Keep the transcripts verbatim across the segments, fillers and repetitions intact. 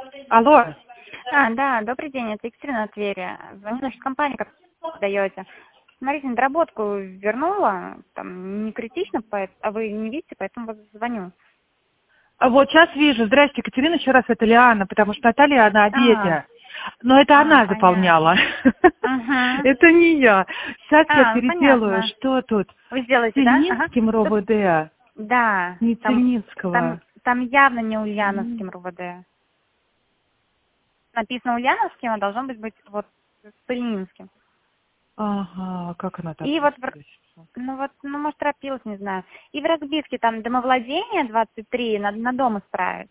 Алло. А, да, добрый день, это Екатерина от Твери. Звоню наша компания, как даете. Смотрите, недоработку вернула, там не критично, поэт- а вы не видите, поэтому вот звоню. А Вот сейчас вижу. Здрасте, Екатерина, еще раз, это Лиана, потому что Наталья, она А, обеде. Но это а, она заполняла. понятно. Угу. Это не я. Сейчас я А, ну переделаю. понятно. Что тут? Вы сделаете, да? Ага. Цельнинским Тут, РОВД. да, Не там, Цельнинского. там, там явно не М. Ульяновским РУВД. Написано Ульяновским, а должно быть, быть вот с Ильинским. Ага, как она так И вот, в Р- записывается? ну вот, ну может торопилась, не знаю. И в разбивке там домовладение двадцать три, надо на дом исправить.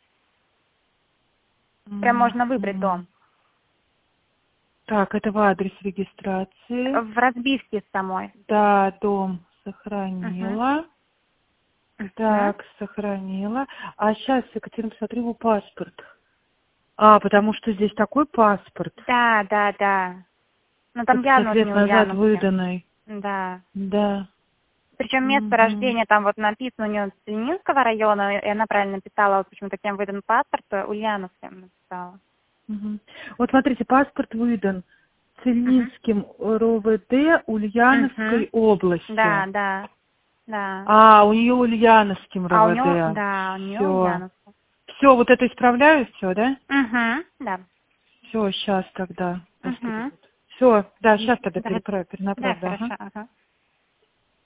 Прям можно выбрать Мгм. дом. Так, это в адрес регистрации. В разбивке самой. Да, дом Угу. сохранила. Угу. Так, сохранила. А сейчас, Екатерина, посмотри его паспорт. А, потому что здесь такой паспорт. Да, да, да. Но там явно пятьдесят вот не лет назад Ульяновским. выданный. Да. Да. Причем место Мгм. рождения там вот написано у нее с Ленинского района, и она правильно написала, вот почему-то кем выдан паспорт, то Ульяновским написала. Мгм. Вот смотрите, паспорт выдан Угу. Цельнинским РОВД Угу. Ульяновской области. Да, да, да. А, у нее Ульяновским А у него, РОВД. да, у нее Все. Ульяновская. Все, вот это исправляю, все, да? Угу. Да. Все, сейчас тогда. Господи. Угу. Все, да, сейчас тогда Да, переправь, да, перенаправь, да. Ага. хорошо, ага.